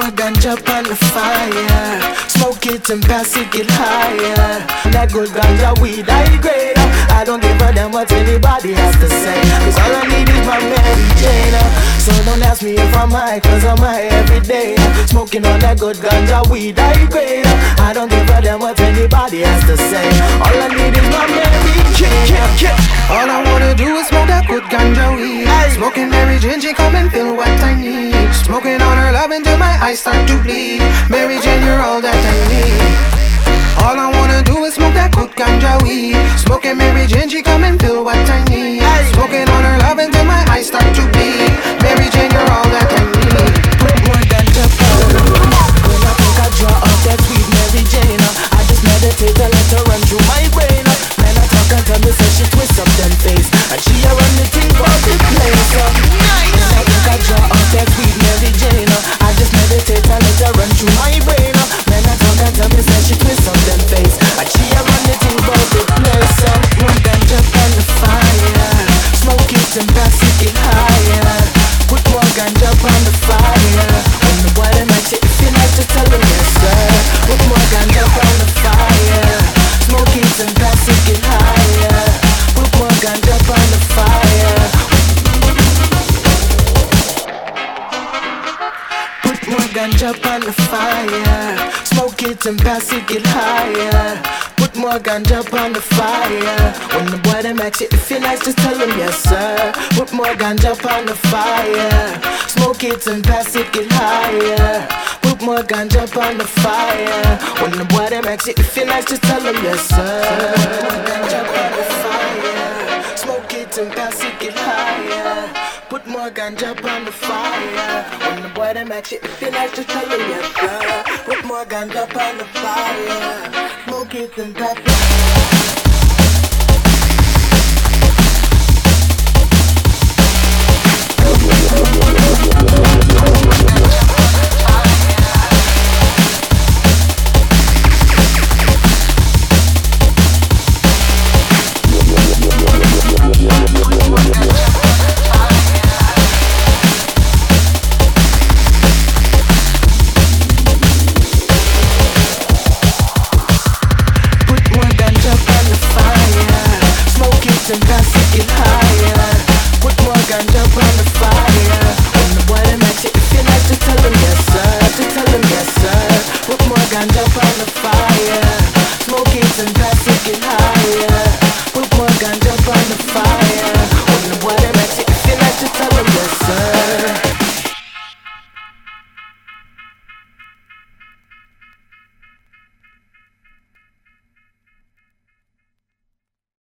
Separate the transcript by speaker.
Speaker 1: more ganja on the fire. Smoke it and pass it, get higher. That good ganja weed, I grade. I don't give a damn what anybody has to say, cause all I need is my Mary Jane. So don't ask me if I'm high, cause I'm high every day. Smoking on that good ganja weed, I grade. I don't give a damn what anybody has to say. All I need is my Mary Jane.
Speaker 2: All I wanna do is smoke that good ganja weed. Smoking Mary Jane, she come and feel what I need. Smoking on her love until my eyes start to bleed. Mary Jane, you're all that I need. All I wanna do is smoke that good ganja weed. Smoking Mary Jane, she come and feel what I need. Smoking on her love until my eyes start to bleed. Mary Jane, you're all that I need.
Speaker 1: Put more ganja powder. When I think I draw up that sweet Mary Jane, I just meditate and let her run through my brain. Man, I talk and tell me, say she twist up them face, and she a run the thing for the place. When I think I draw up that sweet Mary Jane, I just meditate and let her run through my brain. Man, I talk and tell me, say she twist up them face, and she a run the thing for the place. More ganja on the fire. Smoke it and pass it, get higher. Put more ganja on the fire. When the boy them like say, if you like to tell them yes sir. Put more ganja on the fire. Smoke it and pass it, get higher. Put more ganja on the fire. Put more ganja on the fire. Smoke it and pass it, get higher. Put more ganja on the fire. When the boy them ask you if you're nice, just tell them yes sir. Put more ganja on the fire. Smoke it and pass it, get higher. Put more ganja on the fire. When the boy them ask you if you're nice, just tell them yes sir. Put more ganja on the fire. Smoke it and pass it, get higher. Put more ganja on the fire. When the boy them ask you if you're nice, just tell them yes sir. Put more ganja on the fire. Smoke it and pass it. And pass it, get higher. Put more ganja on the fire. When the boy them ask you if you're nice, just tell them yes sir. Just tell them yes sir. Put more ganja on the fire. Smoke it and pass it, get higher. Put more ganja on the fire.